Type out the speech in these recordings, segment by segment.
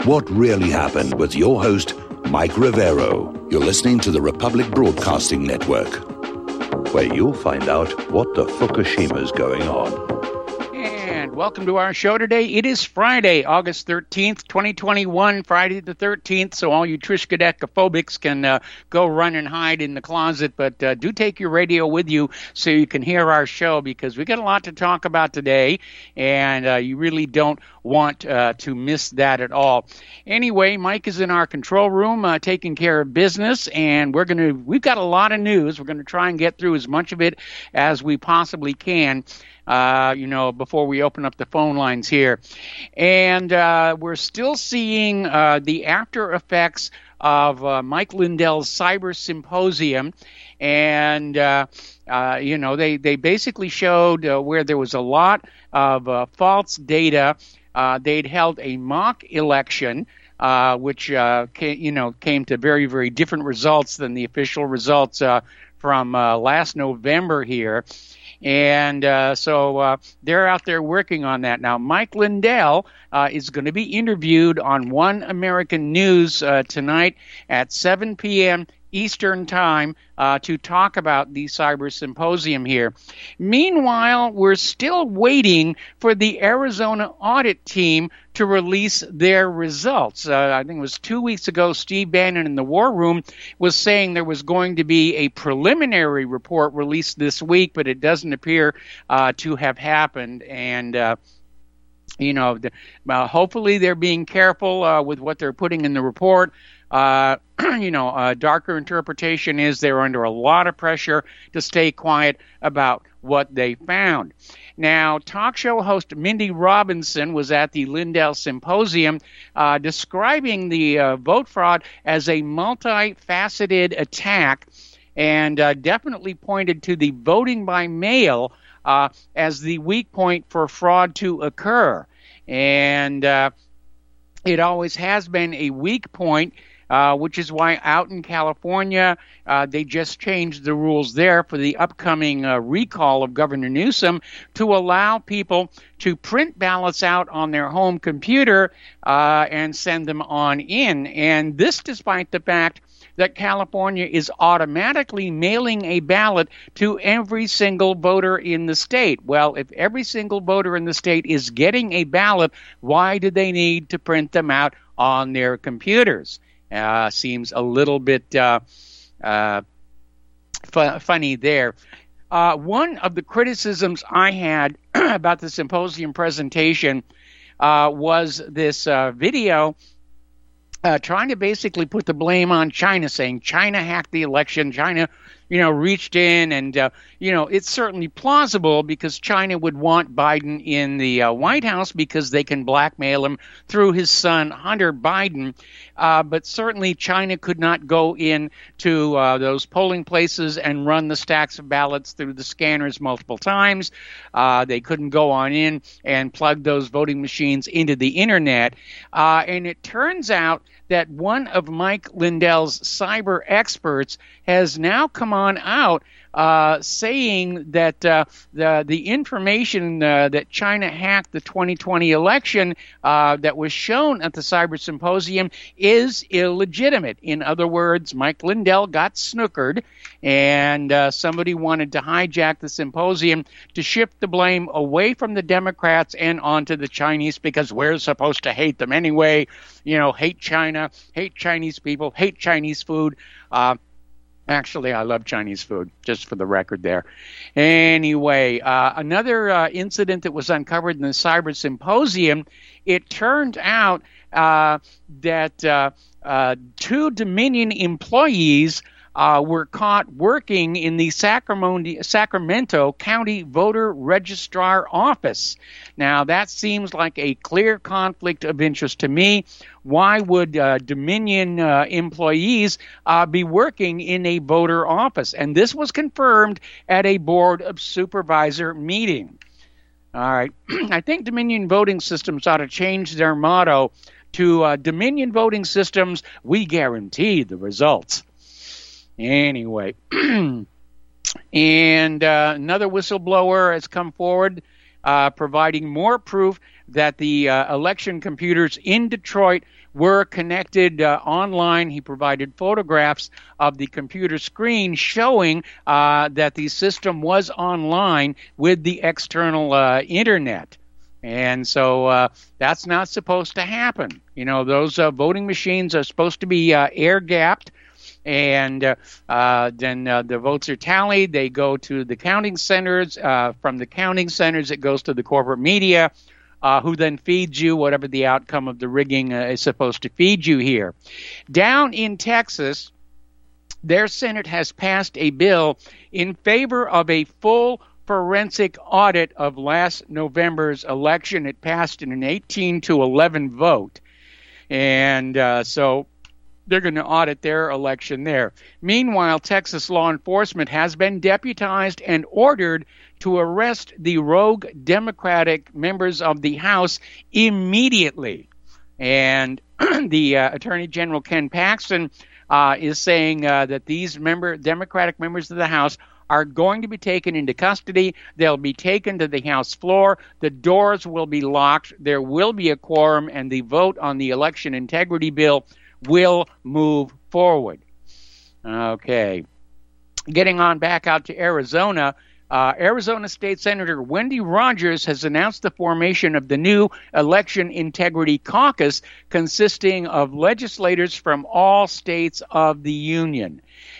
What Really Happened with your host, Mike Rivero. You're listening to the Republic Broadcasting Network, where you'll find out what the Fukushima's going on. And welcome to our show today. It is Friday, August 13th, 2021, Friday the 13th, so all you Triskaidekaphobics can go run and hide in the closet, but do take your radio with you so you can hear our show, because we got a lot to talk about today, and you really don't want to miss that at all. Anyway, Mike is in our control room taking care of business, and we've got a lot of news. We're going to try and get through as much of it as we possibly can, before we open up the phone lines here. And we're still seeing the after effects of Mike Lindell's Cyber Symposium. And, they basically showed where there was a lot of false data. They'd held a mock election, which came to very, very different results than the official results from last November here. And so they're out there working on that. Now, Mike Lindell is going to be interviewed on One American News tonight at 7 p.m. Eastern Time to talk about the Cyber Symposium here. Meanwhile, we're still waiting for the Arizona audit team to release their results. I think it was 2 weeks ago, Steve Bannon in the War Room was saying there was going to be a preliminary report released this week, but it doesn't appear to have happened. And hopefully they're being careful with what they're putting in the report. A darker interpretation is they're under a lot of pressure to stay quiet about what they found. Now, talk show host Mindy Robinson was at the Lindell Symposium describing the vote fraud as a multifaceted attack, and definitely pointed to the voting by mail as the weak point for fraud to occur. And it always has been a weak point, which is why out in California, they just changed the rules there for the upcoming recall of Governor Newsom to allow people to print ballots out on their home computer and send them on in. And this despite the fact that California is automatically mailing a ballot to every single voter in the state. Well, if every single voter in the state is getting a ballot, why do they need to print them out on their computers? Seems a little bit funny there. One of the criticisms I had about the symposium presentation was this video trying to basically put the blame on China, saying China hacked the election, China, reached in, and, it's certainly plausible because China would want Biden in the White House because they can blackmail him through his son, Hunter Biden. But certainly China could not go in to those polling places and run the stacks of ballots through the scanners multiple times. They couldn't go on in and plug those voting machines into the internet. And it turns out that one of Mike Lindell's cyber experts has now come on out saying that the information that China hacked the 2020 election that was shown at the Cyber Symposium is illegitimate. In other words, Mike Lindell got snookered, and somebody wanted to hijack the symposium to shift the blame away from the Democrats and onto the Chinese, because we're supposed to hate them anyway. Hate China, hate Chinese people, hate Chinese food. Actually, I love Chinese food, just for the record there. Anyway, another incident that was uncovered in the Cyber Symposium, it turned out that 2 Dominion employees were caught working in the Sacramento County Voter Registrar Office. Now, that seems like a clear conflict of interest to me. Why would Dominion employees be working in a voter office? And this was confirmed at a Board of Supervisor meeting. All right. I think Dominion Voting Systems ought to change their motto to Dominion Voting Systems, we guarantee the results. Anyway, and another whistleblower has come forward providing more proof that the election computers in Detroit were connected online. He provided photographs of the computer screen showing that the system was online with the external internet. And so that's not supposed to happen. You know, those voting machines are supposed to be air-gapped. And then the votes are tallied. They go to the counting centers. From the counting centers, it goes to the corporate media, who then feeds you whatever the outcome of the rigging is supposed to feed you here. Down in Texas, their Senate has passed a bill in favor of a full forensic audit of last November's election. It passed in an 18-11 vote. And so they're going to audit their election there. Meanwhile, Texas law enforcement has been deputized and ordered to arrest the rogue Democratic members of the House immediately. And the Attorney General Ken Paxton is saying that these Democratic members of the House are going to be taken into custody. They'll be taken to the House floor. The doors will be locked. There will be a quorum, and the vote on the election integrity bill will move forward. Okay. Getting on back out to Arizona, Arizona State Senator Wendy Rogers has announced the formation of the new Election Integrity Caucus consisting of legislators from all states of the Union.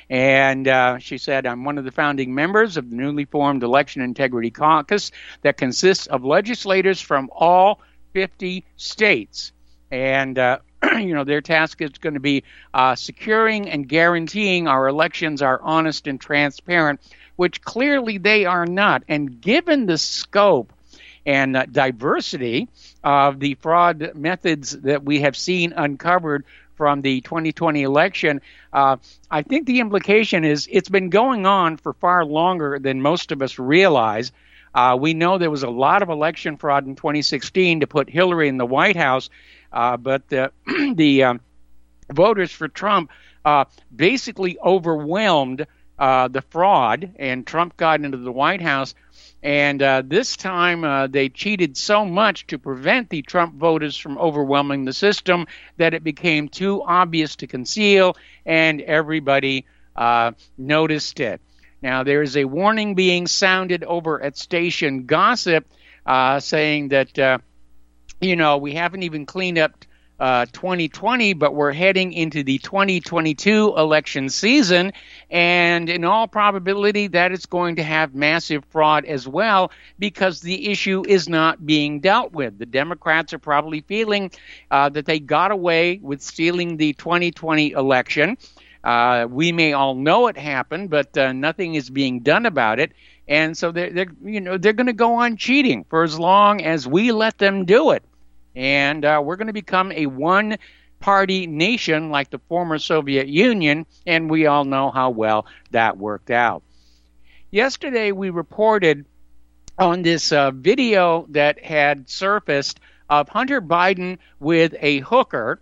And she said, I'm one of the founding members of the newly formed Election Integrity Caucus that consists of legislators from all 50 states. And their task is going to be securing and guaranteeing our elections are honest and transparent, which clearly they are not. And given the scope and diversity of the fraud methods that we have seen uncovered from the 2020 election, I think the implication is it's been going on for far longer than most of us realize. We know there was a lot of election fraud in 2016 to put Hillary in the White House, but the voters for Trump basically overwhelmed the fraud, and Trump got into the White House. And this time they cheated so much to prevent the Trump voters from overwhelming the system that it became too obvious to conceal, and everybody noticed it. Now, there is a warning being sounded over at Station Gossip saying that, we haven't even cleaned up 2020, but we're heading into the 2022 election season, and in all probability that it's going to have massive fraud as well because the issue is not being dealt with. The Democrats are probably feeling that they got away with stealing the 2020 election. We may all know it happened, but nothing is being done about it, and so they're going to go on cheating for as long as we let them do it. And we're going to become a one-party nation like the former Soviet Union, and we all know how well that worked out. Yesterday, we reported on this video that had surfaced of Hunter Biden with a hooker,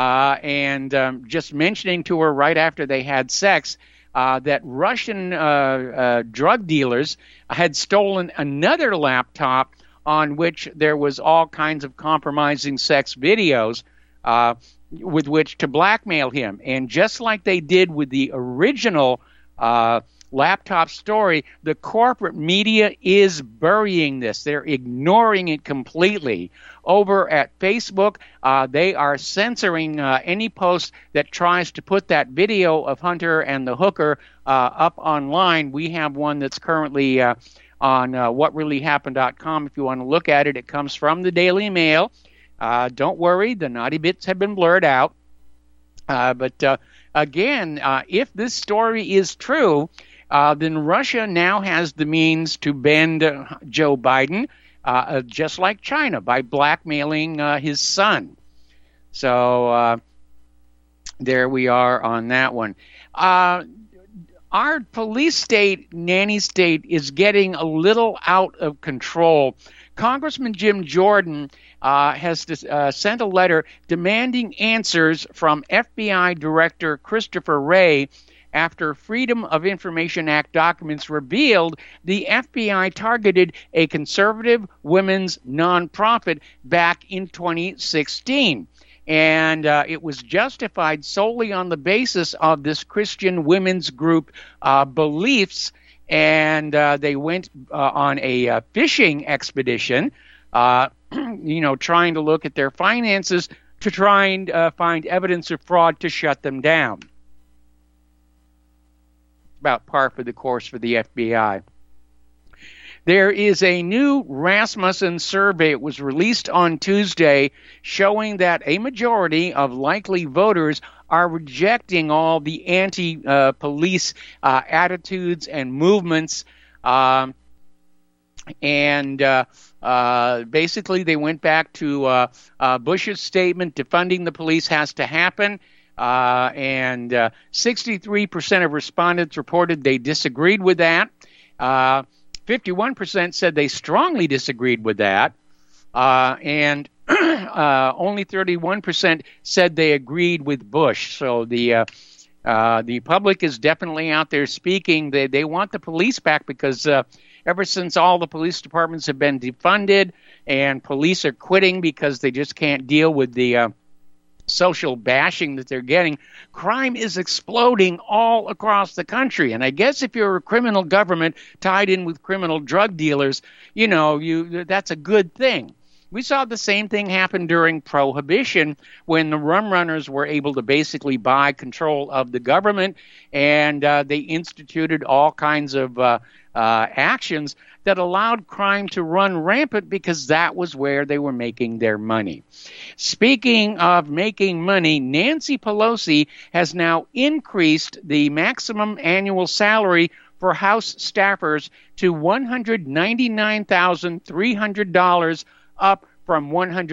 and just mentioning to her right after they had sex that Russian drug dealers had stolen another laptop on which there was all kinds of compromising sex videos with which to blackmail him. And just like they did with the original laptop story, the corporate media is burying this. They're ignoring it completely. Over at Facebook, they are censoring any post that tries to put that video of Hunter and the hooker up online. We have one that's currently on whatreallyhappened.com. If you want to look at it, it comes from the Daily Mail. Don't worry, the naughty bits have been blurred out. But again, if this story is true, then Russia now has the means to bend Joe Biden, just like China, by blackmailing his son. So there we are on that one. Our police state, nanny state, is getting a little out of control. Congressman Jim Jordan has sent a letter demanding answers from FBI Director Christopher Wray after Freedom of Information Act documents revealed the FBI targeted a conservative women's nonprofit back in 2016. And it was justified solely on the basis of this Christian women's group beliefs. And they went on a fishing expedition, trying to look at their finances to try and find evidence of fraud to shut them down. About par for the course for the FBI. There is a new Rasmussen survey. It was released on Tuesday, showing that a majority of likely voters are rejecting all the anti-police attitudes and movements. Basically, they went back to Bush's statement, defunding the police has to happen. And 63% of respondents reported they disagreed with that. 51% said they strongly disagreed with that. And only 31% said they agreed with Bush. So the public is definitely out there speaking. They want the police back because ever since all the police departments have been defunded and police are quitting because they just can't deal with the social bashing that they're getting, crime is exploding all across the country. And I guess if you're a criminal government tied in with criminal drug dealers, that's a good thing. We saw the same thing happen during Prohibition when the rum runners were able to basically buy control of the government, and they instituted all kinds of actions that allowed crime to run rampant because that was where they were making their money. Speaking of making money, Nancy Pelosi has now increased the maximum annual salary for House staffers to $199,300, up from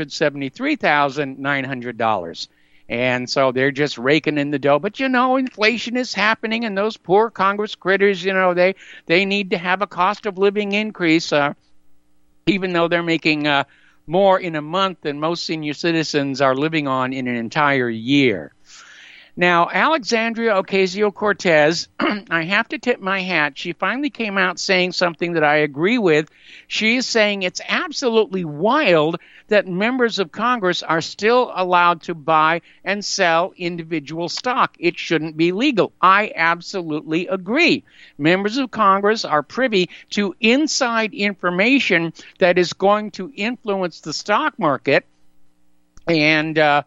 $173,900. And so they're just raking in the dough. But, inflation is happening, and those poor Congress critters, they need to have a cost of living increase, even though they're making more in a month than most senior citizens are living on in an entire year. Now, Alexandria Ocasio-Cortez, I have to tip my hat. She finally came out saying something that I agree with. She is saying it's absolutely wild that members of Congress are still allowed to buy and sell individual stock. It shouldn't be legal. I absolutely agree. Members of Congress are privy to inside information that is going to influence the stock market. And there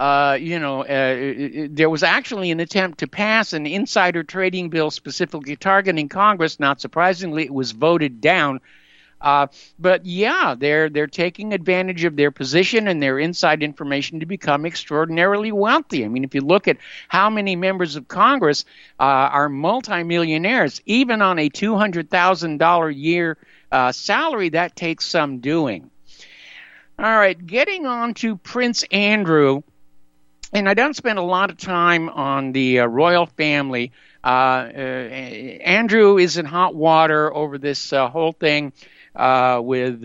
was actually an attempt to pass an insider trading bill specifically targeting Congress. Not surprisingly, it was voted down. But yeah, they're taking advantage of their position and their inside information to become extraordinarily wealthy. I mean, if you look at how many members of Congress are multimillionaires, even on a $200,000 a year salary, that takes some doing. All right, getting on to Prince Andrew. And I don't spend a lot of time on the royal family. Andrew is in hot water over this whole thing with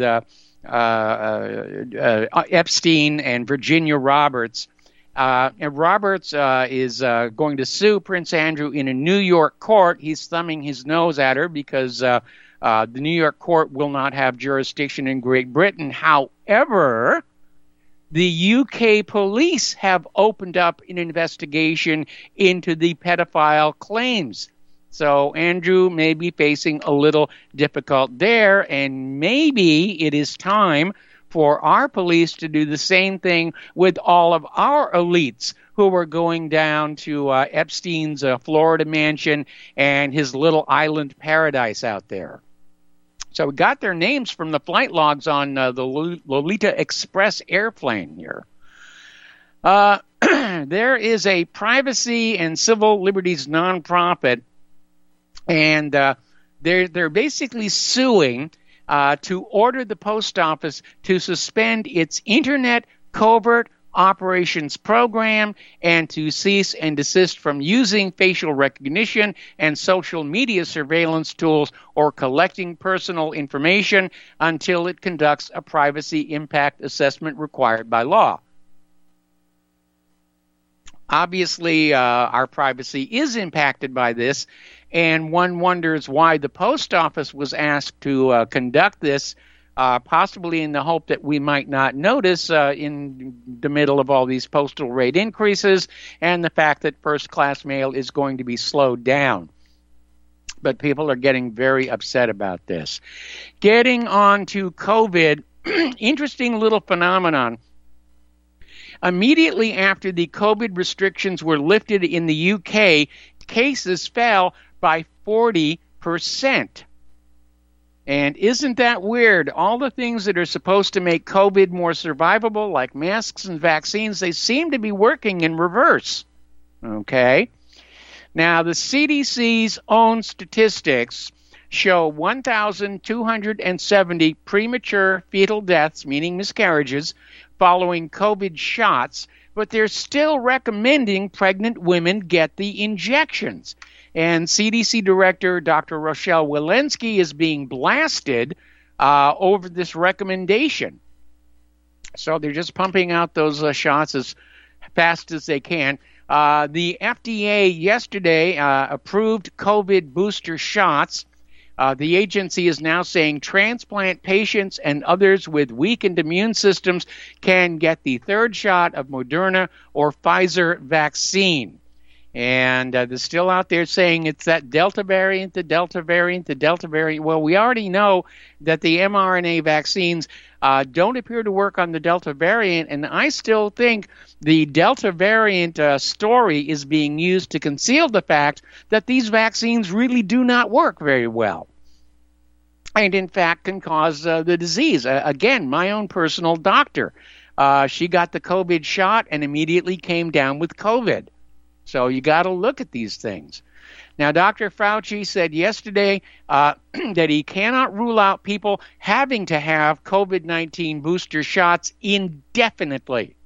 Epstein and Virginia Roberts. And Roberts is going to sue Prince Andrew in a New York court. He's thumbing his nose at her because the New York court will not have jurisdiction in Great Britain. However, the UK police have opened up an investigation into the pedophile claims. So Andrew may be facing a little difficult there, and maybe it is time for our police to do the same thing with all of our elites who are going down to Epstein's Florida mansion and his little island paradise out there. So we got their names from the flight logs on the Lolita Express airplane here. There is a privacy and civil liberties nonprofit, and they're basically suing to order the post office to suspend its Internet Covert Operations Program and to cease and desist from using facial recognition and social media surveillance tools or collecting personal information until it conducts a privacy impact assessment required by law. Obviously, our privacy is impacted by this, and one wonders why the post office was asked to conduct this, possibly in the hope that we might not notice in the middle of all these postal rate increases and the fact that first-class mail is going to be slowed down. But people are getting very upset about this. Getting on to COVID, interesting little phenomenon. Immediately after the COVID restrictions were lifted in the UK, cases fell by 40%. And isn't that weird? All the things that are supposed to make COVID more survivable, like masks and vaccines, they seem to be working in reverse. Okay? Now, the CDC's own statistics show 1,270 premature fetal deaths, meaning miscarriages, following COVID shots, but they're still recommending pregnant women get the injections. And CDC Director Dr. Rochelle Walensky is being blasted over this recommendation. So they're just pumping out those shots as fast as they can. The FDA yesterday approved COVID booster shots. The agency is now saying transplant patients and others with weakened immune systems can get the third shot of Moderna or Pfizer vaccine. And they're still out there saying it's that Delta variant, the Delta variant, the Delta variant. Well, we already know that the mRNA vaccines don't appear to work on the Delta variant, and I still think the Delta variant story is being used to conceal the fact that these vaccines really do not work very well, and in fact can cause the disease. Again, my own personal doctor, she got the COVID shot and immediately came down with COVID. So you got to look at these things. Now, Dr. Fauci said yesterday that he cannot rule out people having to have COVID-19 booster shots indefinitely.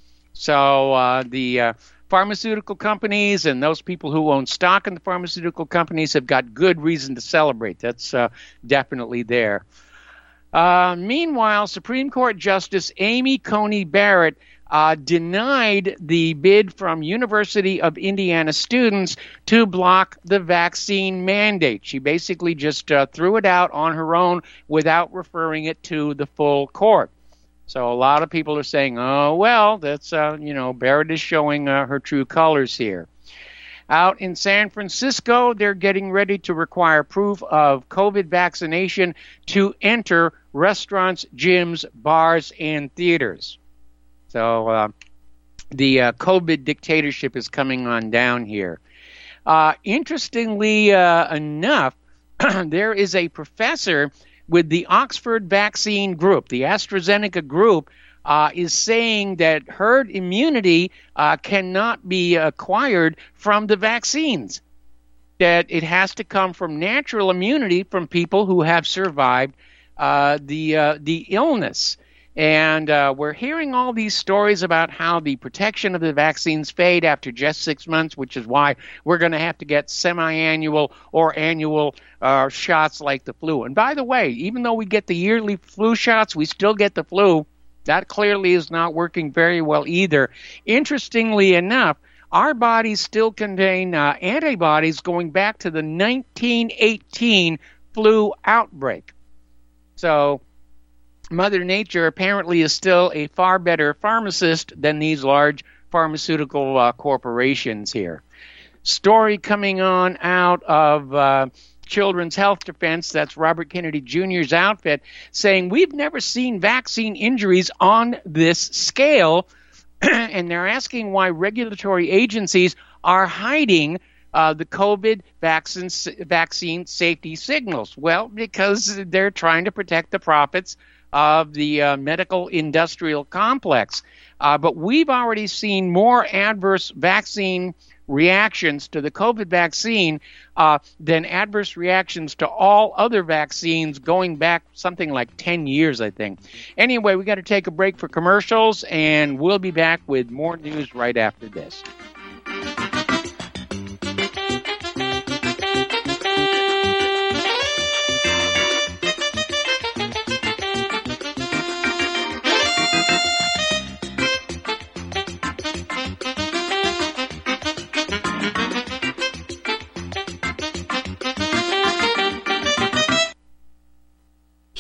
So the pharmaceutical companies and those people who own stock in the pharmaceutical companies have got good reason to celebrate. That's definitely there. Meanwhile, Supreme Court Justice Amy Coney Barrett denied the bid from University of Indiana students to block the vaccine mandate. She basically just threw it out on her own without referring it to the full court. So a lot of people are saying, oh, well, that's, Barrett is showing her true colors here. Out in San Francisco, they're getting ready to require proof of COVID vaccination to enter restaurants, gyms, bars, and theaters. So the COVID dictatorship is coming on down here. Interestingly enough, there is a professor with the Oxford Vaccine Group, the AstraZeneca group, is saying that herd immunity cannot be acquired from the vaccines, that it has to come from natural immunity from people who have survived the illness. And we're hearing all these stories about how the protection of the vaccines fade after just 6 months, which is why we're going to have to get semi-annual or annual shots like the flu. And by the way, even though we get the yearly flu shots, we still get the flu. That clearly is not working very well either. Interestingly enough, our bodies still contain antibodies going back to the 1918 flu outbreak. So Mother Nature apparently is still a far better pharmacist than these large pharmaceutical corporations here. Story coming on out of Children's Health Defense, that's Robert Kennedy Jr.'s outfit, saying we've never seen vaccine injuries on this scale, and they're asking why regulatory agencies are hiding the COVID vaccine safety signals. Well, because they're trying to protect the profits of the medical industrial complex. But we've already seen more adverse vaccine reactions to the COVID vaccine than adverse reactions to all other vaccines going back something like 10 years, I think. Anyway, we got to take a break for commercials, and we'll be back with more news right after this.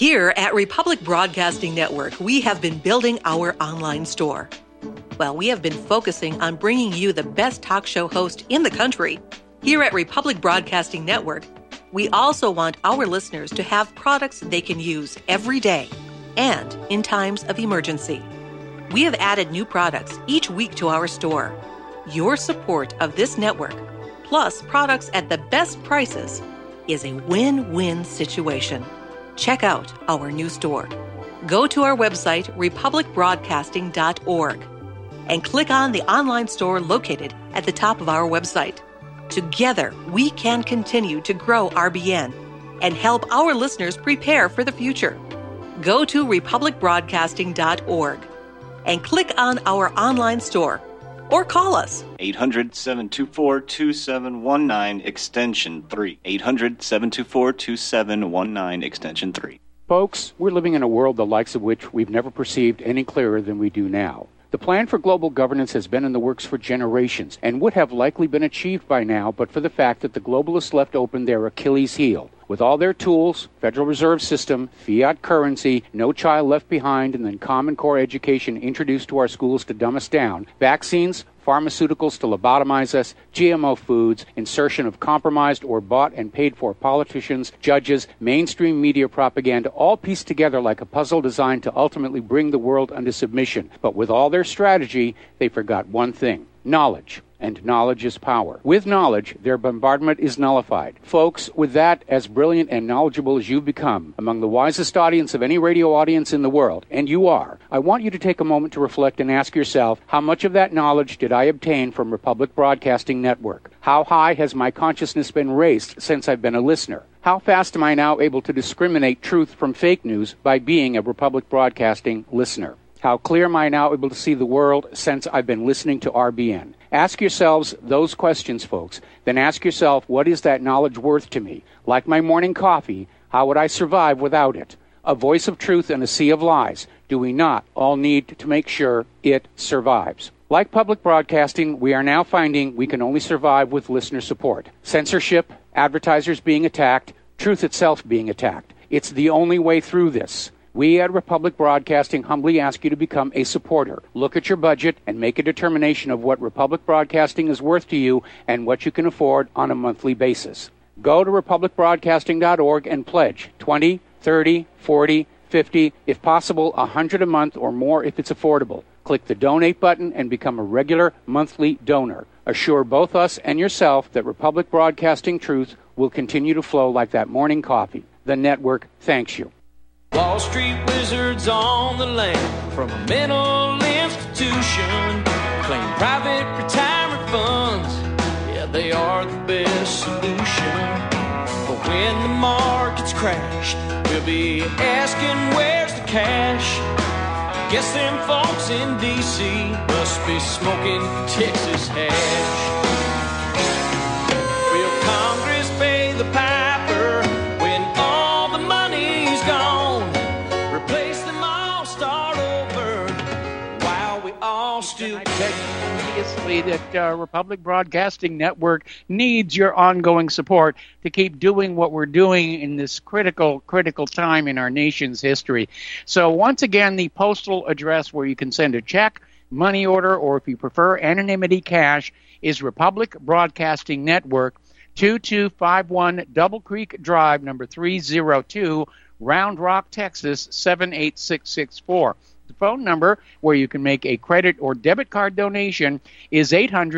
Here at Republic Broadcasting Network, we have been building our online store. Well, we have been focusing on bringing you the best talk show host in the country. Here at Republic Broadcasting Network, we also want our listeners to have products they can use every day and in times of emergency. We have added new products each week to our store. Your support of this network, plus products at the best prices, is a win-win situation. Check out our new store. Go to our website, republicbroadcasting.org, and click on the online store located at the top of our website. Together, we can continue to grow RBN and help our listeners prepare for the future. Go to republicbroadcasting.org and click on our online store or call us. 800-724-2719, extension 3. 800-724-2719, extension 3. Folks, we're living in a world the likes of which we've never perceived any clearer than we do now. The plan for global governance has been in the works for generations and would have likely been achieved by now but for the fact that the globalists left open their Achilles heel. With all their tools, Federal Reserve System, fiat currency, no child left behind, and then Common Core education introduced to our schools to dumb us down, vaccines, pharmaceuticals to lobotomize us, GMO foods, insertion of compromised or bought and paid for politicians, judges, mainstream media propaganda, all pieced together like a puzzle designed to ultimately bring the world under submission. But with all their strategy, they forgot one thing: knowledge. And knowledge is power. With knowledge, their bombardment is nullified. Folks, with that, as brilliant and knowledgeable as you've become, among the wisest audience of any radio audience in the world, and you are, I want you to take a moment to reflect and ask yourself, how much of that knowledge did I obtain from Republic Broadcasting Network? How high has my consciousness been raised since I've been a listener? How fast am I now able to discriminate truth from fake news by being a Republic Broadcasting listener? How clear am I now able to see the world since I've been listening to RBN? Ask yourselves those questions, folks. Then ask yourself, what is that knowledge worth to me? Like my morning coffee, how would I survive without it? A voice of truth in a sea of lies. Do we not all need to make sure it survives? Like public broadcasting, we are now finding we can only survive with listener support. Censorship, advertisers being attacked, truth itself being attacked. It's the only way through this. We at Republic Broadcasting humbly ask you to become a supporter. Look at your budget and make a determination of what Republic Broadcasting is worth to you and what you can afford on a monthly basis. Go to republicbroadcasting.org and pledge $20, $30, $40, $50, if possible, $100 a month or more if it's affordable. Click the donate button and become a regular monthly donor. Assure both us and yourself that Republic Broadcasting truth will continue to flow like that morning coffee. The network thanks you. Wall Street wizards on the land from a mental institution claim private retirement funds. Yeah, they are the best solution. But when the markets crash, we'll be asking where's the cash. Guess them folks in D.C. must be smoking Texas hash. Will Congress pay the piper when all the money's gone? Replace them all, start over while we all still can. Obviously, that Republic Broadcasting Network needs your ongoing support to keep doing what we're doing in this critical time in our nation's history. So once again, the postal address where you can send a check, money order, or if you prefer anonymity cash is Republic Broadcasting Network, 2251 Double Creek Drive, number 302, Round Rock, Texas, 78664. The phone number where you can make a credit or debit card donation is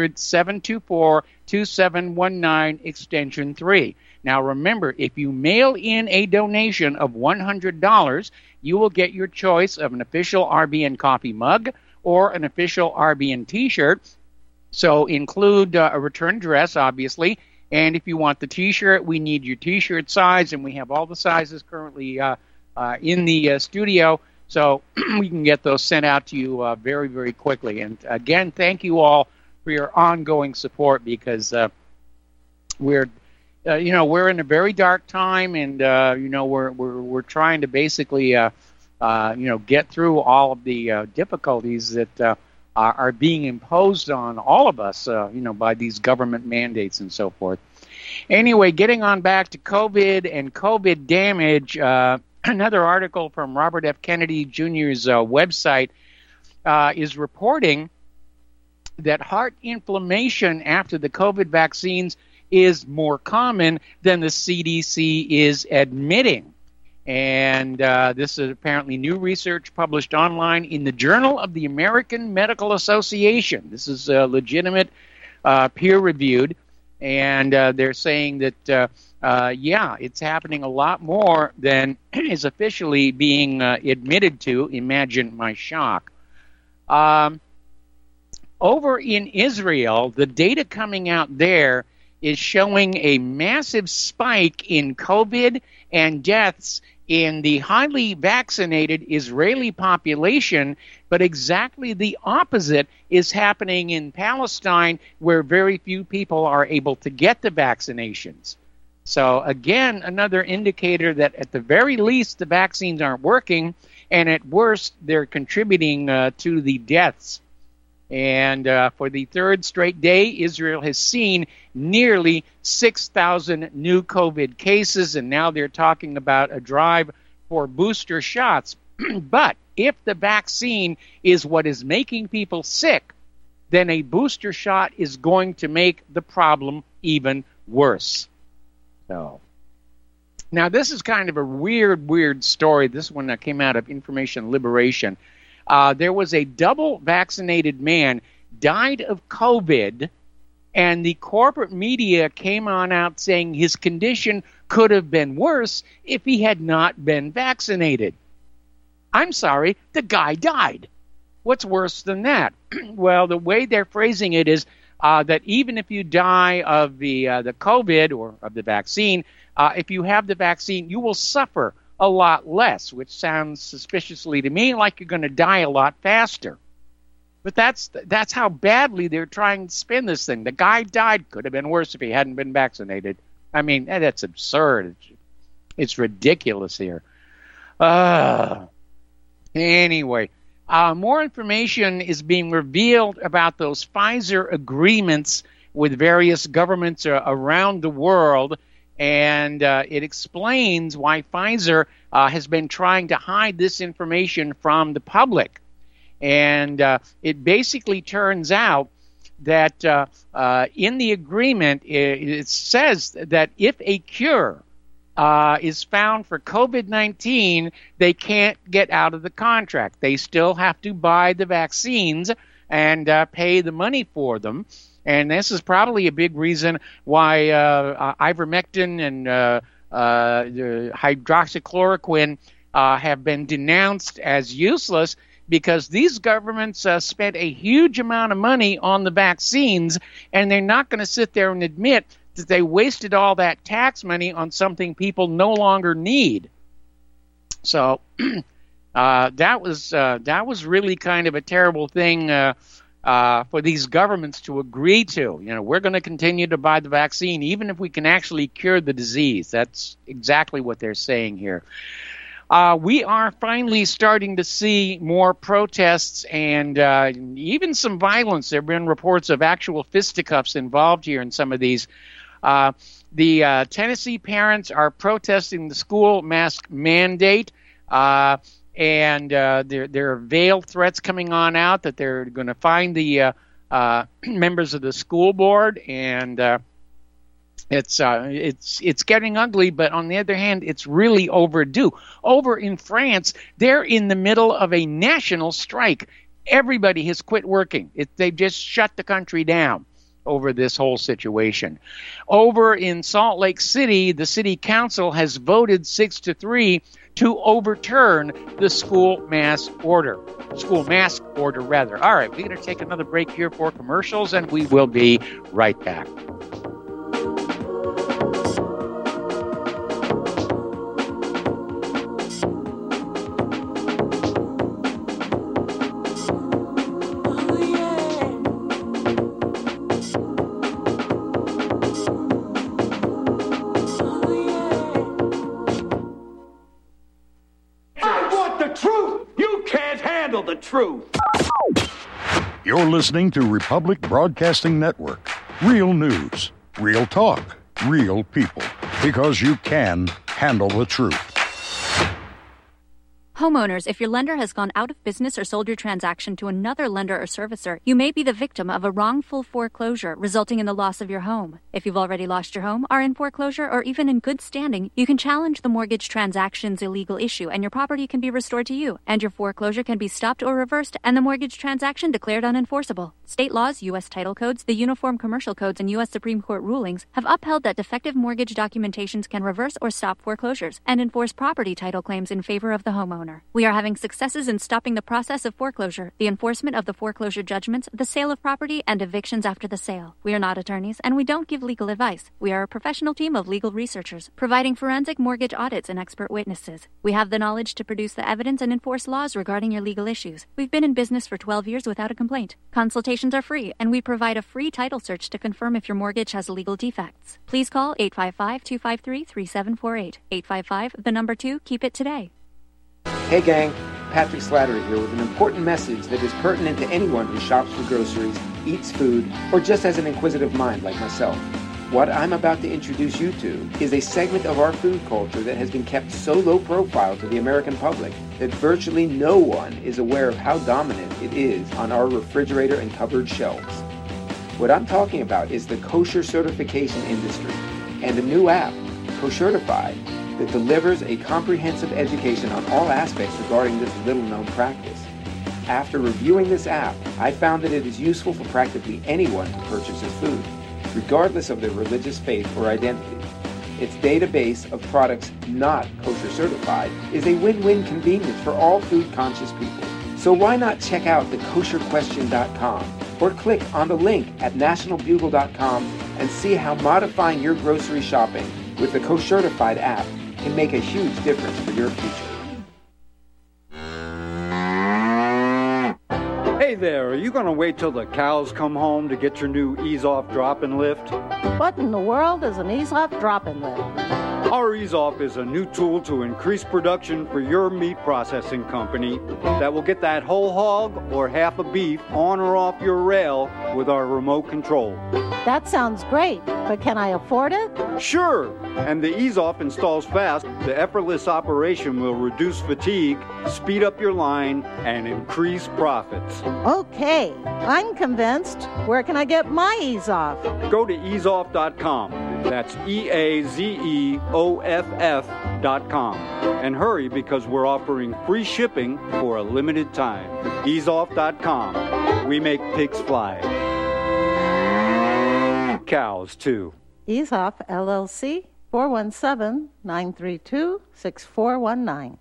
800-724-2719, extension 3. Now remember, if you mail in a donation of $100, you will get your choice of an official RBN coffee mug or an official RBN t-shirt. So include a return address, obviously. And if you want the t-shirt, we need your t-shirt size, and we have all the sizes currently in the studio. So we can get those sent out to you very, very quickly. And again, thank you all for your ongoing support, because we're in a very dark time, and we're trying to basically get through all of the difficulties that are being imposed on all of us, by these government mandates and so forth. Anyway, getting on back to COVID and COVID damage. another article from Robert F. Kennedy Jr.'s website is reporting that heart inflammation after the COVID vaccines is more common than the CDC is admitting. And this is apparently new research published online in the Journal of the American Medical Association. This is legitimate, peer-reviewed, and they're saying that, it's happening a lot more than is officially being admitted to. Imagine my shock. Over in Israel, the data coming out there is showing a massive spike in COVID and deaths in the highly vaccinated Israeli population, but exactly the opposite is happening in Palestine, where very few people are able to get the vaccinations. So again, another indicator that at the very least the vaccines aren't working, and at worst they're contributing to the deaths. And for the third straight day, Israel has seen nearly 6,000 new COVID cases, and now they're talking about a drive for booster shots. But if the vaccine is what is making people sick, then a booster shot is going to make the problem even worse. So, now this is kind of a weird story. This one that came out of Information Liberation. There was a double vaccinated man died of COVID, and the corporate media came on out saying his condition could have been worse if he had not been vaccinated. I'm sorry, the guy died. What's worse than that? Well, the way they're phrasing it is that even if you die of the COVID or of the vaccine, if you have the vaccine, you will suffer a lot less, which sounds suspiciously to me like you're going to die a lot faster. But that's how badly they're trying to spin this thing. The guy died. Could have been worse if he hadn't been vaccinated. I mean, that's absurd. It's ridiculous here. Anyway, more information is being revealed about those Pfizer agreements with various governments around the world. And it explains why Pfizer has been trying to hide this information from the public. And it basically turns out that in the agreement, it says that if a cure is found for COVID-19, they can't get out of the contract. They still have to buy the vaccines and pay the money for them. And this is probably a big reason why ivermectin and hydroxychloroquine have been denounced as useless, because these governments spent a huge amount of money on the vaccines, and they're not going to sit there and admit that they wasted all that tax money on something people no longer need. So that was really kind of a terrible thing for these governments to agree to. You know, we're going to continue to buy the vaccine even if we can actually cure the disease. That's exactly what they're saying here. We are finally starting to see more protests and even some violence. There have been reports of actual fisticuffs involved here in some of these. The Tennessee parents are protesting the school mask mandate, and there are veiled threats coming on out that they're going to find the members of the school board, and it's getting ugly. But on the other hand, it's really overdue. Over in France, they're in the middle of a national strike. Everybody has quit working. They've just shut the country down over this whole situation. Over in Salt Lake City, the city council has voted 6-3 to overturn the school mask order. All right, we're going to take another break here for commercials, and we will be right back. Truth. You're listening to Republic Broadcasting Network. Real news, real talk, real people. Because you can handle the truth. Homeowners, if your lender has gone out of business or sold your transaction to another lender or servicer, you may be the victim of a wrongful foreclosure, resulting in the loss of your home. If you've already lost your home, are in foreclosure, or even in good standing, you can challenge the mortgage transaction's illegal issue, and your property can be restored to you, and your foreclosure can be stopped or reversed, and the mortgage transaction declared unenforceable. State laws, U.S. title codes, the Uniform Commercial Codes, and U.S. Supreme Court rulings have upheld that defective mortgage documentations can reverse or stop foreclosures and enforce property title claims in favor of the homeowner. We are having successes in stopping the process of foreclosure, the enforcement of the foreclosure judgments, the sale of property, and evictions after the sale. We are not attorneys, and we don't give legal advice. We are a professional team of legal researchers, providing forensic mortgage audits and expert witnesses. We have the knowledge to produce the evidence and enforce laws regarding your legal issues. We've been in business for 12 years without a complaint. Consultations are free, and we provide a free title search to confirm if your mortgage has legal defects. Please call 855-253-3748. 855, keep it today. Hey gang, Patrick Slattery here with an important message that is pertinent to anyone who shops for groceries, eats food, or just has an inquisitive mind like myself. What I'm about to introduce you to is a segment of our food culture that has been kept so low profile to the American public that virtually no one is aware of how dominant it is on our refrigerator and cupboard shelves. What I'm talking about is the kosher certification industry and a new app, Koshertified, that delivers a comprehensive education on all aspects regarding this little-known practice. After reviewing this app, I found that it is useful for practically anyone to purchase this food, regardless of their religious faith or identity. Its database of products not kosher certified is a win-win convenience for all food-conscious people. So why not check out thekosherquestion.com or click on the link at nationalbugle.com and see how modifying your grocery shopping with the Koshertified app can make a huge difference for your future. Hey there, are you going to wait till the cows come home to get your new Ease-Off Drop-In Lift? What in the world is an Ease-Off Drop-In Lift? Our Ease-Off is a new tool to increase production for your meat processing company that will get that whole hog or half a beef on or off your rail with our remote control. That sounds great, but can I afford it? Sure, and the Ease-Off installs fast. The effortless operation will reduce fatigue, speed up your line, and increase profits. Okay, I'm convinced. Where can I get my Ease-Off? Go to easeoff.com. That's EAZEOFF.com. And hurry because we're offering free shipping for a limited time. Easeoff.com. We make pigs fly. Cows, too. Ease-Off, LLC, 417-932-6419.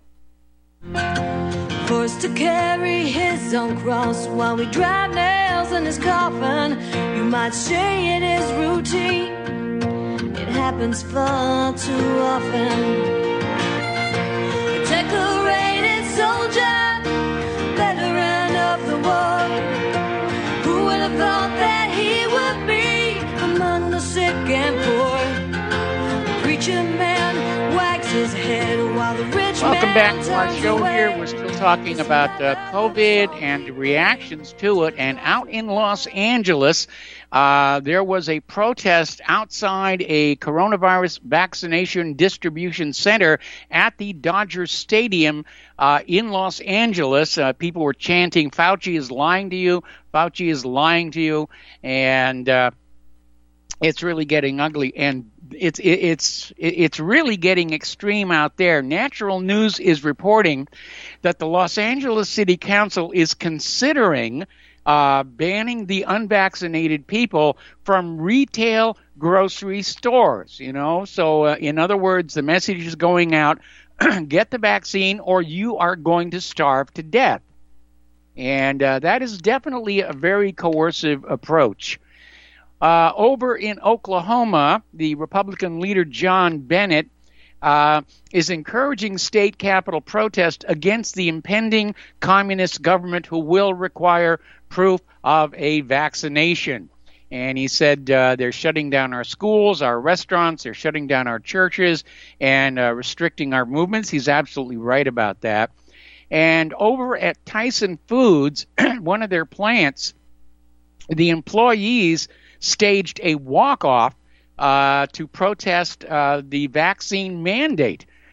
Forced to carry his own cross while we drive nails in his coffin. You might say it is routine. It happens far too often. A decorated soldier, veteran of the war. Who would have thought that he would be among the sick and poor? The preacher man wags his head while the rich Welcome man back to our turns show away. here. We're still talking about COVID and the reactions to it. And out in Los Angeles, there was a protest outside a coronavirus vaccination distribution center at the Dodger Stadium in Los Angeles. People were chanting, "Fauci is lying to you, Fauci is lying to you," and it's really getting ugly, and it's really getting extreme out there. Natural News is reporting that the Los Angeles City Council is considering banning the unvaccinated people from retail grocery stores. So in other words, the message is going out: get the vaccine, or you are going to starve to death. And that is definitely a very coercive approach. Over in Oklahoma, the Republican leader John Bennett is encouraging state capitol protest against the impending communist government who will require proof of a vaccination. And he said they're shutting down our schools, our restaurants, they're shutting down our churches, and restricting our movements. He's absolutely right about that. And over at Tyson Foods, one of their plants, the employees staged a walk-off to protest the vaccine mandate.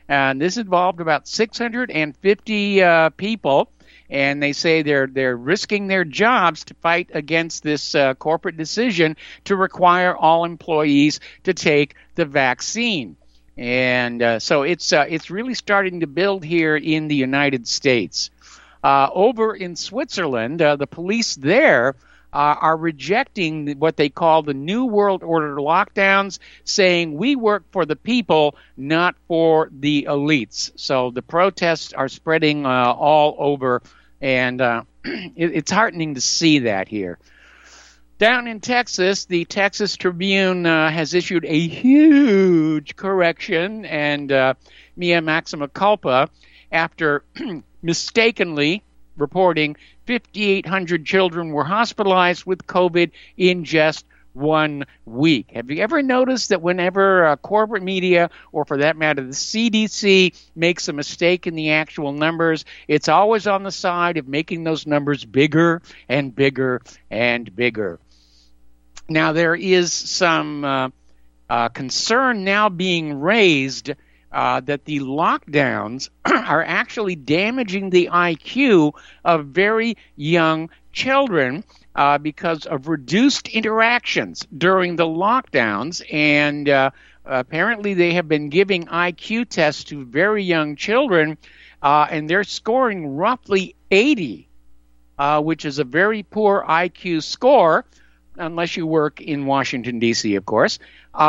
And this involved about 650 people. And they say they're risking their jobs to fight against this corporate decision to require all employees to take the vaccine. And so it's really starting to build here in the United States. Over in Switzerland, the police there are rejecting what they call the New World Order lockdowns, saying we work for the people, not for the elites. So the protests are spreading all over, and it's heartening to see that here. Down in Texas, the Texas Tribune has issued a huge correction and mea maxima culpa after mistakenly reporting 5,800 children were hospitalized with COVID in just 1 week. Have you ever noticed that whenever corporate media, or for that matter the CDC, makes a mistake in the actual numbers, it's always on the side of making those numbers bigger and bigger and bigger? Now, there is some concern now being raised that the lockdowns are actually damaging the IQ of very young children because of reduced interactions during the lockdowns. And apparently they have been giving IQ tests to very young children, and they're scoring roughly 80, which is a very poor IQ score, unless you work in Washington, D.C., of course.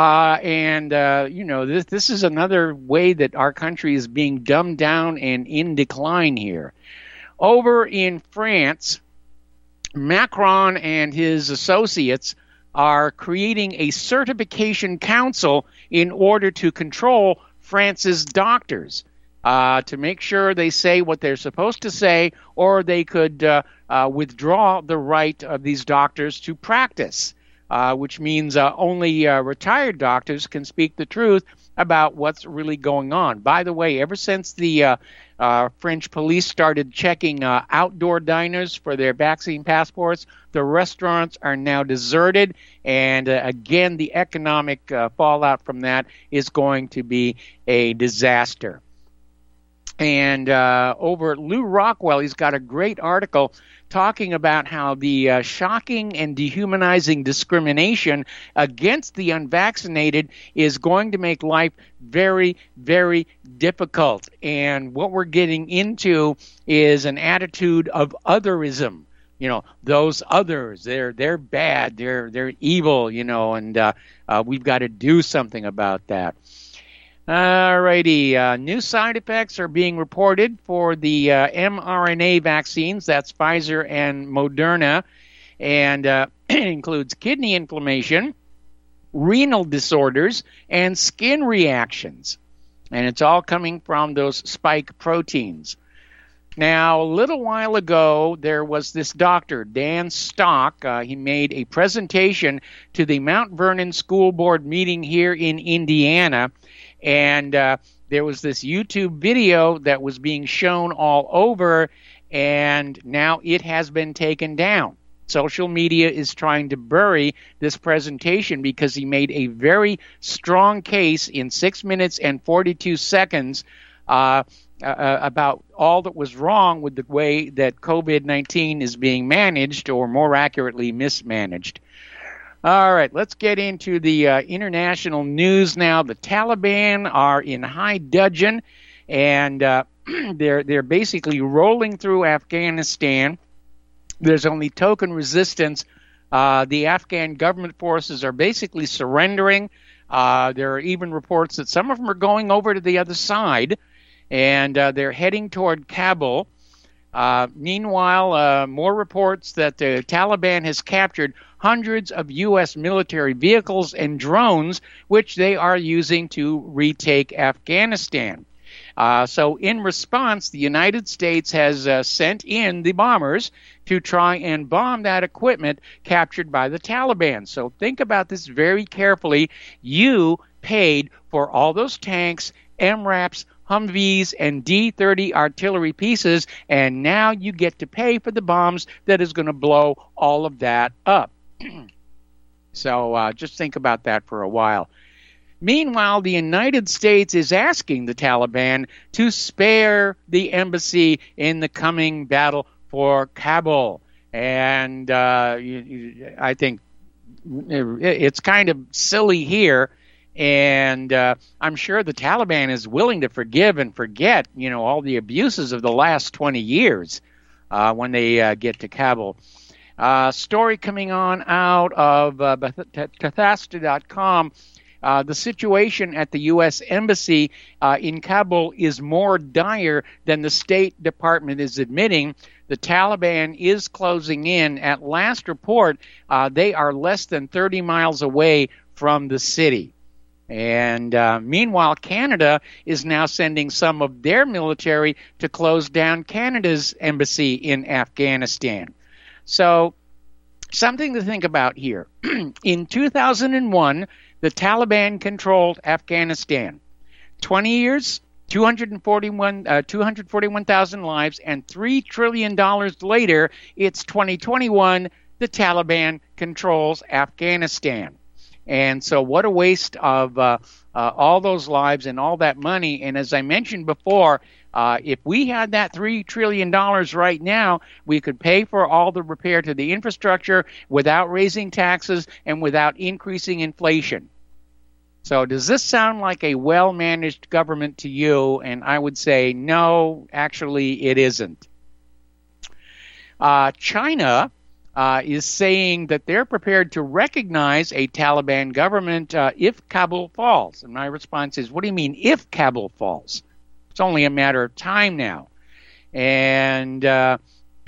This is another way that our country is being dumbed down and in decline here. Over in France, Macron and his associates are creating a certification council in order to control France's doctors, to make sure they say what they're supposed to say, or they could withdraw the right of these doctors to practice, which means only retired doctors can speak the truth about what's really going on. By the way, ever since the French police started checking outdoor diners for their vaccine passports, the restaurants are now deserted, and again, the economic fallout from that is going to be a disaster. And over at Lou Rockwell, he's got a great article talking about how the shocking and dehumanizing discrimination against the unvaccinated is going to make life very, very difficult. And what we're getting into is an attitude of otherism. You know, those others, they're bad, they're evil, and we've got to do something about that. Alrighty, new side effects are being reported for the mRNA vaccines. That's Pfizer and Moderna, and it includes kidney inflammation, renal disorders, and skin reactions. And it's all coming from those spike proteins. Now, a little while ago, there was this doctor, Dan Stock. He made a presentation to the Mount Vernon School Board meeting here in Indiana. And there was this YouTube video that was being shown all over, and now it has been taken down. Social media is trying to bury this presentation because he made a very strong case in 6 minutes and 42 seconds about all that was wrong with the way that COVID-19 is being managed, or more accurately, mismanaged. All right, let's get into the international news now. The Taliban are in high dudgeon, and they're basically rolling through Afghanistan. There's only token resistance. The Afghan government forces are basically surrendering. There are even reports that some of them are going over to the other side, and they're heading toward Kabul. Meanwhile, more reports that the Taliban has captured hundreds of U.S. military vehicles and drones, which they are using to retake Afghanistan. So in response, the United States has sent in the bombers to try and bomb that equipment captured by the Taliban. So think about this very carefully. You paid for all those tanks, MRAPs, Humvees, and D-30 artillery pieces, and now you get to pay for the bombs that is going to blow all of that up. So just think about that for a while. Meanwhile, the United States is asking the Taliban to spare the embassy in the coming battle for Kabul. And I think it's kind of silly here. And I'm sure the Taliban is willing to forgive and forget, all the abuses of the last 20 years when they get to Kabul. Story coming on out of Bethesda.com. The situation at the U.S. Embassy in Kabul is more dire than the State Department is admitting. The Taliban is closing in. At last report, they are less than 30 miles away from the city. And meanwhile, Canada is now sending some of their military to close down Canada's embassy in Afghanistan. So, something to think about here. In 2001, the Taliban controlled Afghanistan. 20 years, 241,000 lives, and $3 trillion later, it's 2021, the Taliban controls Afghanistan. And so what a waste of all those lives and all that money. And as I mentioned before, if we had that $3 trillion right now, we could pay for all the repair to the infrastructure without raising taxes and without increasing inflation. So does this sound like a well-managed government to you? And I would say, no, actually it isn't. China is saying that they're prepared to recognize a Taliban government if Kabul falls. And my response is, what do you mean if Kabul falls? It's only a matter of time now. And, the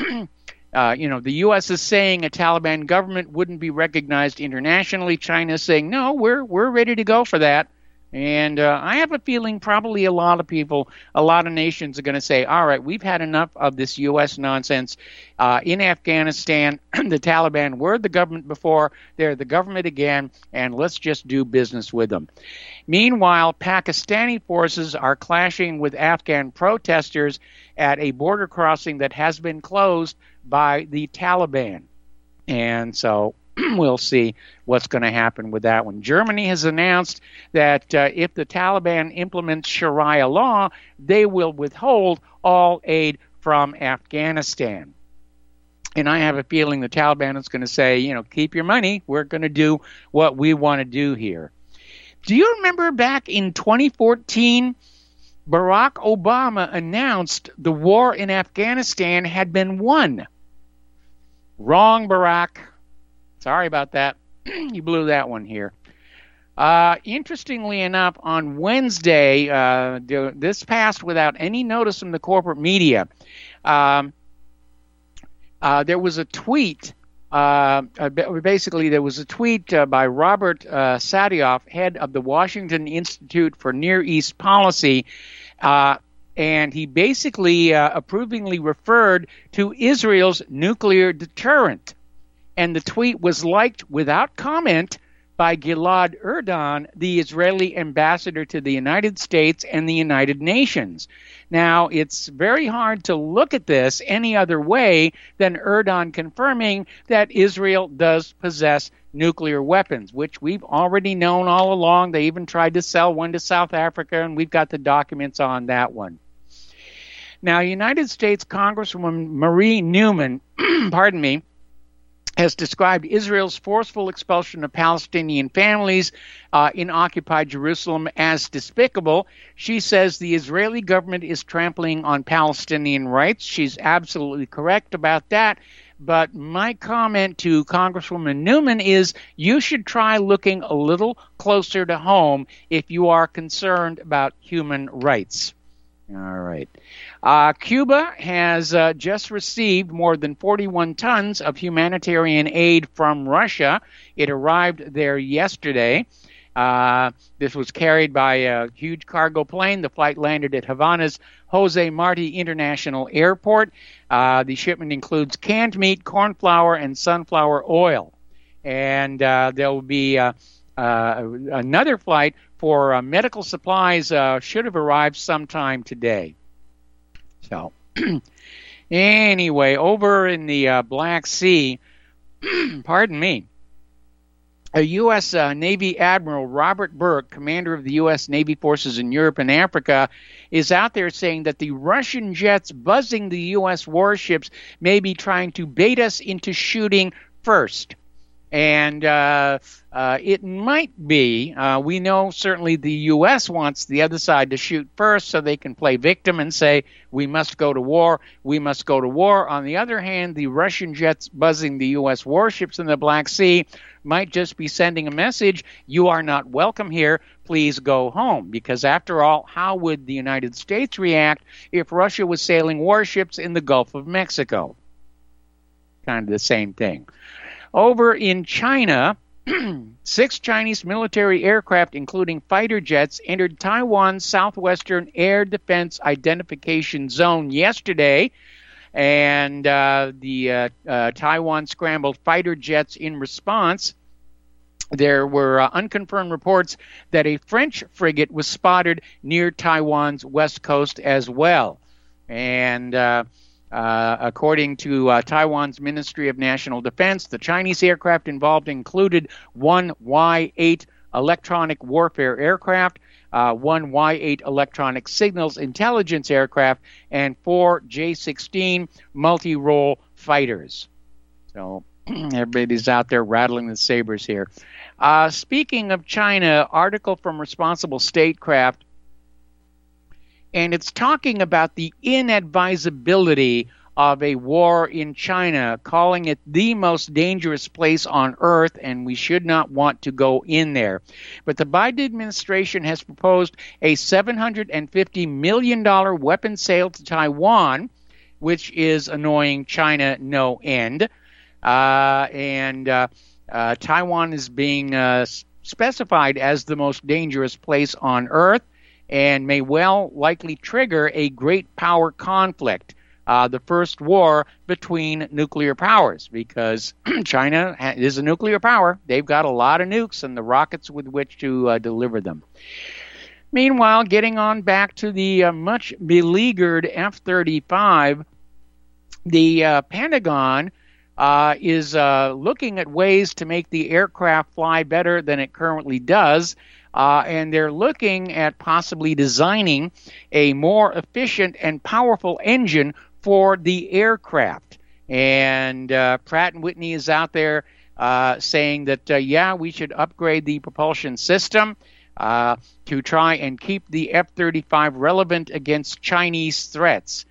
U.S. is saying a Taliban government wouldn't be recognized internationally. China is saying, no, we're ready to go for that. And I have a feeling probably a lot of people, a lot of nations are going to say, all right, we've had enough of this U.S. nonsense. In Afghanistan, the Taliban were the government before, they're the government again, and let's just do business with them. Meanwhile, Pakistani forces are clashing with Afghan protesters at a border crossing that has been closed by the Taliban. And so we'll see what's going to happen with that one. Germany has announced that if the Taliban implements Sharia law, they will withhold all aid from Afghanistan. And I have a feeling the Taliban is going to say, keep your money. We're going to do what we want to do here. Do you remember back in 2014, Barack Obama announced the war in Afghanistan had been won? Wrong, Barack. Sorry about that. You blew that one here. Interestingly enough, on Wednesday, this passed without any notice from the corporate media. There was a tweet. Basically, there was a tweet by Robert Sadioff, head of the Washington Institute for Near East Policy, and he basically approvingly referred to Israel's nuclear deterrent. And the tweet was liked without comment by Gilad Erdan, the Israeli ambassador to the United States and the United Nations. Now, it's very hard to look at this any other way than Erdogan confirming that Israel does possess nuclear weapons, which we've already known all along. They even tried to sell one to South Africa, and we've got the documents on that one. Now, United States Congresswoman Marie Newman, has described Israel's forceful expulsion of Palestinian families in occupied Jerusalem as despicable. She says the Israeli government is trampling on Palestinian rights. She's absolutely correct about that. But my comment to Congresswoman Newman is you should try looking a little closer to home if you are concerned about human rights. All right. Cuba has just received more than 41 tons of humanitarian aid from Russia. It arrived there yesterday. This was carried by a huge cargo plane. The flight landed at Havana's Jose Marti International Airport. The shipment includes canned meat, corn flour, and sunflower oil. And there will be another flight for medical supplies should have arrived sometime today. So, anyway, over in the Black Sea, pardon me, a U.S. Navy Admiral Robert Burke, commander of the U.S. Navy forces in Europe and Africa, is out there saying that the Russian jets buzzing the U.S. warships may be trying to bait us into shooting first. And it might be. We know certainly the U.S. wants the other side to shoot first so they can play victim and say, we must go to war, we must go to war. On the other hand, the Russian jets buzzing the U.S. warships in the Black Sea might just be sending a message, you are not welcome here, please go home. Because after all, how would the United States react if Russia was sailing warships in the Gulf of Mexico? Kind of the same thing. Over in China, 6 Chinese military aircraft, including fighter jets, entered Taiwan's southwestern air defense identification zone yesterday. And the Taiwan scrambled fighter jets in response. There were unconfirmed reports that a French frigate was spotted near Taiwan's west coast as well. And according to Taiwan's Ministry of National Defense, the Chinese aircraft involved included one Y-8 electronic warfare aircraft, one Y-8 electronic signals intelligence aircraft, and 4 J-16 multi-role fighters. So everybody's out there rattling the sabers here. Speaking of China, article from Responsible Statecraft, and it's talking about the inadvisability of a war in China, calling it the most dangerous place on earth, and we should not want to go in there. But the Biden administration has proposed a $750 million weapons sale to Taiwan, which is annoying China no end. Taiwan is being specified as the most dangerous place on earth, and may well likely trigger a great power conflict, the first war between nuclear powers, because China is a nuclear power. They've got a lot of nukes and the rockets with which to deliver them. Meanwhile, getting on back to the much beleaguered F-35, the Pentagon is looking at ways to make the aircraft fly better than it currently does. And they're looking at possibly designing a more efficient and powerful engine for the aircraft. And Pratt & Whitney is out there saying that, we should upgrade the propulsion system to try and keep the F-35 relevant against Chinese threats.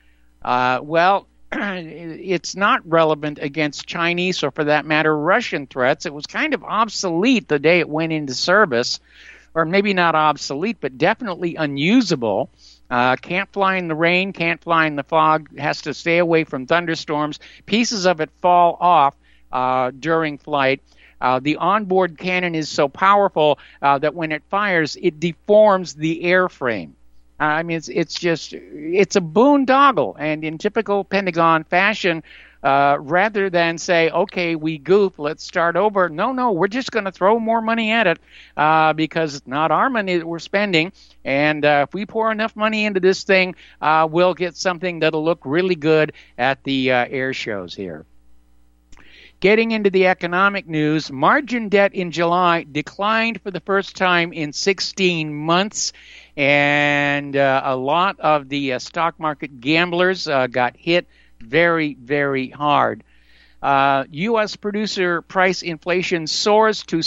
It's not relevant against Chinese, or for that matter, Russian threats. It was kind of obsolete the day it went into service. Or maybe not obsolete, but definitely unusable. Can't fly in the rain, can't fly in the fog, has to stay away from thunderstorms. Pieces of it fall off during flight. The onboard cannon is so powerful that when it fires, it deforms the airframe. It's a boondoggle. And in typical Pentagon fashion, rather than say, okay, we goofed, let's start over. No, we're just going to throw more money at it because it's not our money that we're spending. And if we pour enough money into this thing, we'll get something that'll look really good at the air shows here. Getting into the economic news, margin debt in July declined for the first time in 16 months. And a lot of the stock market gamblers got hit very, very hard. U.S. producer price inflation soars to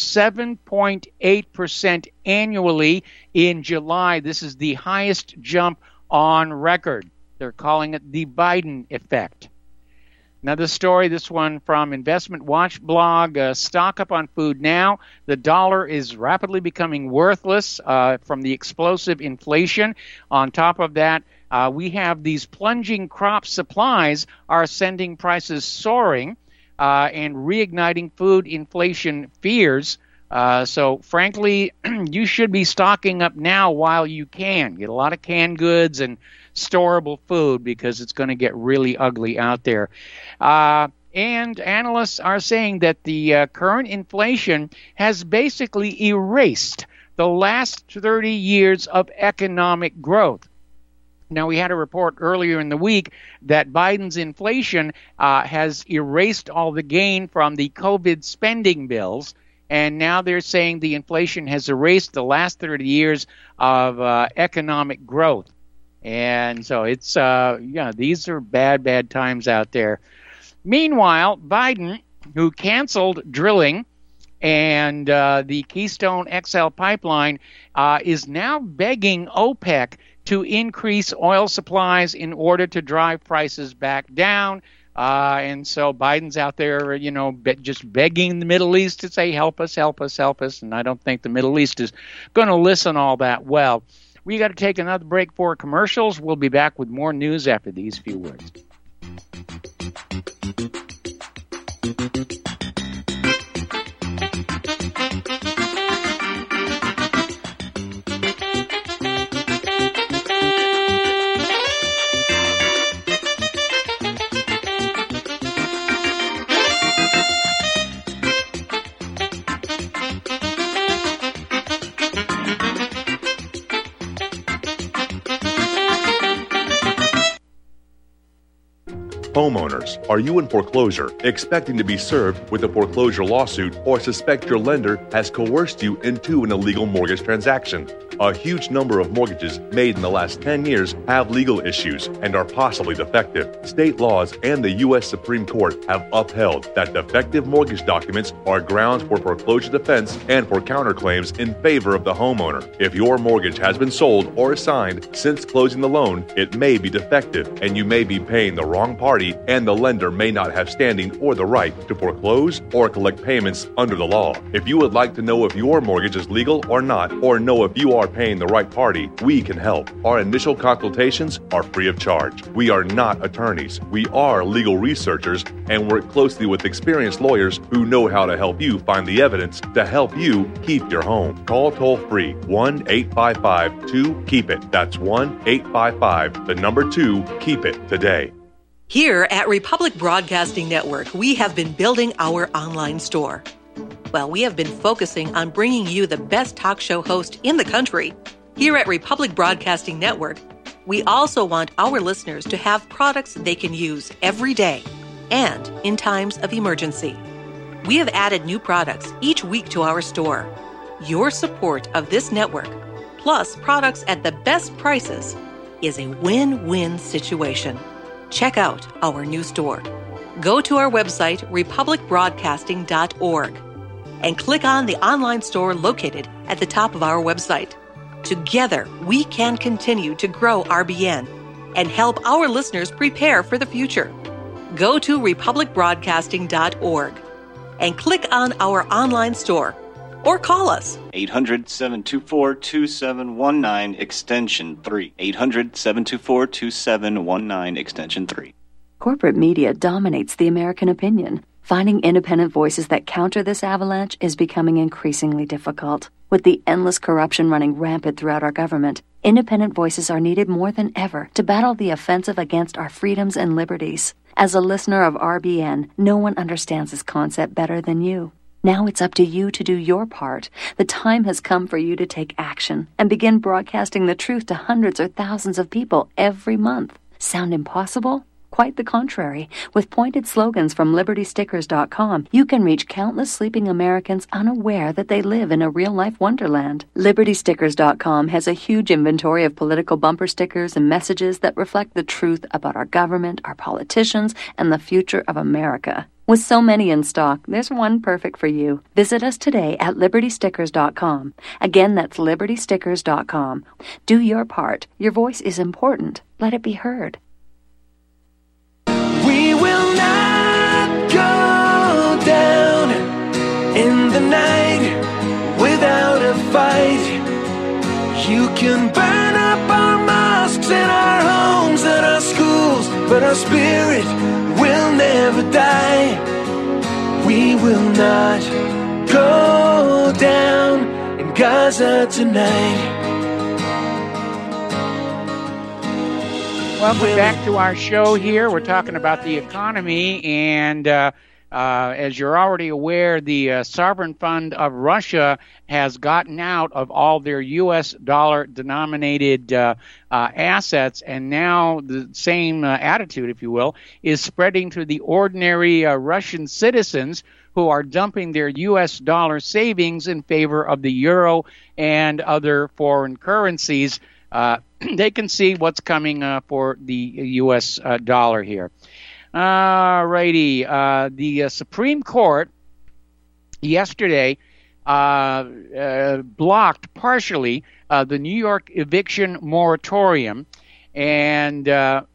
7.8% annually in July. This is the highest jump on record. They're calling it the Biden effect. Another story, this one from Investment Watch blog, stock up on food now. The dollar is rapidly becoming worthless from the explosive inflation. On top of that, we have these plunging crop supplies are sending prices soaring and reigniting food inflation fears. So frankly, you should be stocking up now while you can. Get a lot of canned goods and storable food because it's going to get really ugly out there. And analysts are saying that the current inflation has basically erased the last 30 years of economic growth. Now, we had a report earlier in the week that Biden's inflation has erased all the gain from the COVID spending bills. and now they're saying the inflation has erased the last 30 years of economic growth. And so it's, these are bad times out there. Meanwhile, Biden, who canceled drilling and the Keystone XL pipeline, is now begging OPEC to increase oil supplies in order to drive prices back down. And so Biden's out there, just begging the Middle East to say, help us, help us, help us. And I don't think the Middle East is going to listen all that well. We got to take another break for commercials. We'll be back with more news after these few words. Homeowners, are you in foreclosure, expecting to be served with a foreclosure lawsuit, or suspect your lender has coerced you into an illegal mortgage transaction? A huge number of mortgages made in the last 10 years have legal issues and are possibly defective. State laws and the U.S. Supreme Court have upheld that defective mortgage documents are grounds for foreclosure defense and for counterclaims in favor of the homeowner. If your mortgage has been sold or assigned since closing the loan, it may be defective and you may be paying the wrong party, and the lender may not have standing or the right to foreclose or collect payments under the law. If you would like to know if your mortgage is legal or not, or know if you are paying the right party, we can help. Our initial consultations are free of charge. We are not attorneys. We are legal researchers and work closely with experienced lawyers who know how to help you find the evidence to help you keep your home. Call toll-free 1-855-2-KEEP-IT. That's 1-855-2-KEEP-IT today. Here at Republic Broadcasting Network, we have been building our online store. Well, we have been focusing on bringing you the best talk show host in the country. Here at Republic Broadcasting Network, we also want our listeners to have products they can use every day and in times of emergency. We have added new products each week to our store. Your support of this network, plus products at the best prices, is a win-win situation. Check out our new store. Go to our website, republicbroadcasting.org, and click on the online store located at the top of our website. Together, we can continue to grow RBN and help our listeners prepare for the future. Go to republicbroadcasting.org and click on our online store or call us. 800-724-2719, extension 3. 800-724-2719, extension 3. Corporate media dominates the American opinion. Finding independent voices that counter this avalanche is becoming increasingly difficult. With the endless corruption running rampant throughout our government, independent voices are needed more than ever to battle the offensive against our freedoms and liberties. As a listener of RBN, no one understands this concept better than you. Now it's up to you to do your part. The time has come for you to take action and begin broadcasting the truth to hundreds or thousands of people every month. Sound impossible? Quite the contrary. With pointed slogans from LibertyStickers.com, you can reach countless sleeping Americans unaware that they live in a real-life wonderland. LibertyStickers.com has a huge inventory of political bumper stickers and messages that reflect the truth about our government, our politicians, and the future of America. With so many in stock, there's one perfect for you. Visit us today at LibertyStickers.com. Again, that's LibertyStickers.com. Do your part. Your voice is important. Let it be heard. We will not go down in the night without a fight. You can burn up our mosques and our homes and our schools, but our spirit will never die. We will not go down in Gaza tonight. Welcome back to our show here. We're talking about the economy, and As you're already aware, the sovereign fund of Russia has gotten out of all their U.S. dollar-denominated assets, and now the same attitude, if you will, is spreading to the ordinary Russian citizens who are dumping their U.S. dollar savings in favor of the euro and other foreign currencies. They can see what's coming for the U.S. dollar here. All righty. The Supreme Court yesterday blocked partially the New York eviction moratorium, and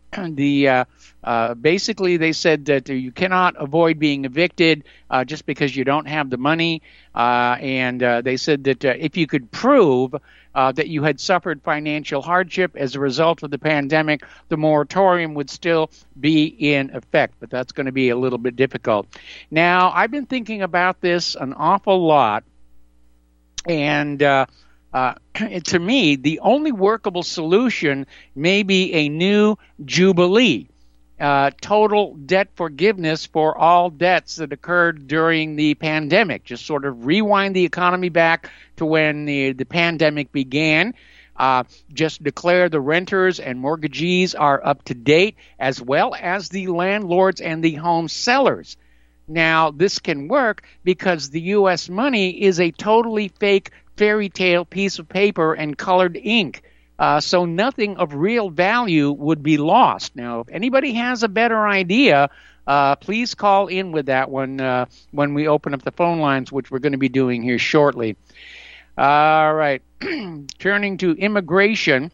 basically they said that you cannot avoid being evicted just because you don't have the money, and they said that if you could prove that you had suffered financial hardship as a result of the pandemic, the moratorium would still be in effect, but that's going to be a little bit difficult. Now, I've been thinking about this an awful lot, and to me, the only workable solution may be a new jubilee. Total debt forgiveness for all debts that occurred during the pandemic. Just sort of rewind the economy back to when the pandemic began. Just declare the renters and mortgagees are up to date, as well as the landlords and the home sellers. Now, this can work because the U.S. money is a totally fake fairy tale piece of paper and colored ink. So nothing of real value would be lost. Now, if anybody has a better idea, please call in with that one when we open up the phone lines, which we're going to be doing here shortly. All right. Turning to immigration,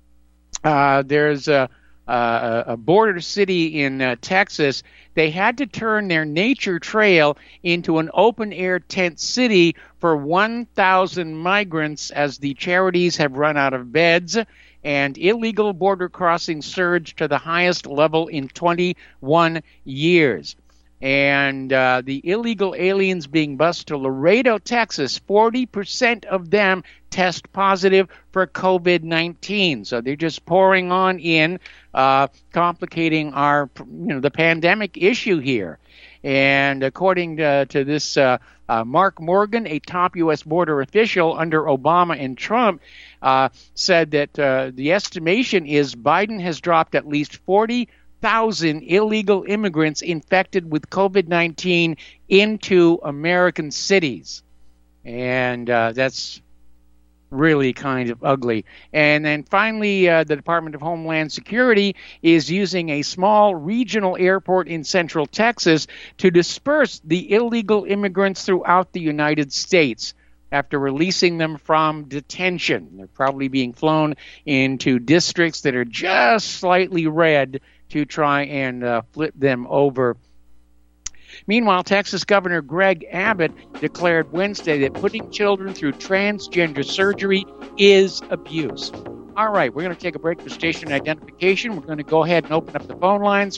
there's a border city in Texas. They had to turn their nature trail into an open-air tent city for 1,000 migrants as the charities have run out of beds, and illegal border crossings surged to the highest level in 21 years. And the illegal aliens being bused to Laredo, Texas, 40% of them test positive for COVID-19. So they're just pouring on in, complicating our, the pandemic issue here. And according to this Mark Morgan, a top U.S. border official under Obama and Trump, said that the estimation is Biden has dropped at least 40,000 illegal immigrants infected with COVID-19 into American cities. And that's really kind of ugly. And then finally, the Department of Homeland Security is using a small regional airport in central Texas to disperse the illegal immigrants throughout the United States after releasing them from detention. They're probably being flown into districts that are just slightly red to try and flip them over. Meanwhile, Texas Governor Greg Abbott declared Wednesday that putting children through transgender surgery is abuse. All right, we're going to take a break for station identification. We're going to go ahead and open up the phone lines,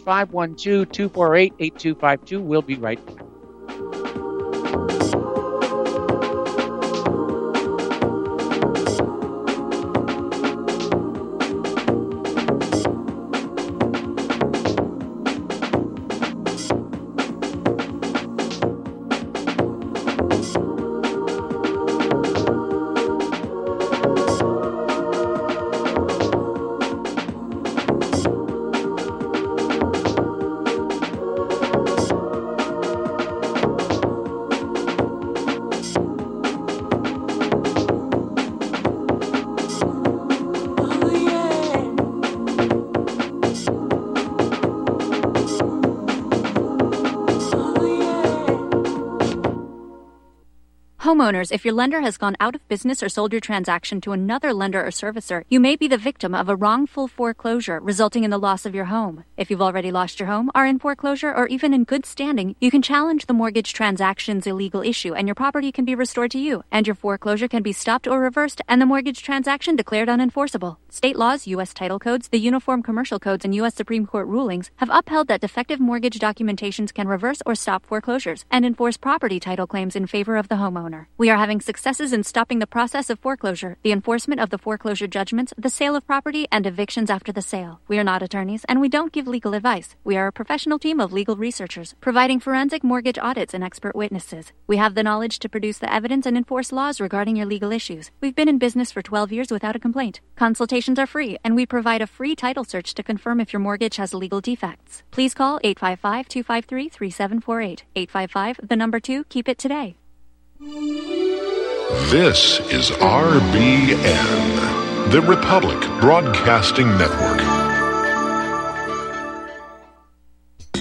512-248-8252. We'll be right back. Homeowners, if your lender has gone out of business or sold your transaction to another lender or servicer, you may be the victim of a wrongful foreclosure resulting in the loss of your home. If you've already lost your home, are in foreclosure, or even in good standing, you can challenge the mortgage transaction's illegal issue and your property can be restored to you, and your foreclosure can be stopped or reversed and the mortgage transaction declared unenforceable. State laws, U.S. title codes, the Uniform Commercial Codes, and U.S. Supreme Court rulings have upheld that defective mortgage documentations can reverse or stop foreclosures and enforce property title claims in favor of the homeowner. homeowner. We are having successes in stopping the process of foreclosure, the enforcement of the foreclosure judgments, the sale of property, and evictions after the sale. We are not attorneys, and we don't give legal advice. We are a professional team of legal researchers, providing forensic mortgage audits and expert witnesses. We have the knowledge to produce the evidence and enforce laws regarding your legal issues. We've been in business for 12 years without a complaint. Consultations are free, and we provide a free title search to confirm if your mortgage has legal defects. Please call 855-253-3748. 855, 2, keep it today. This is RBN, the Republic Broadcasting Network.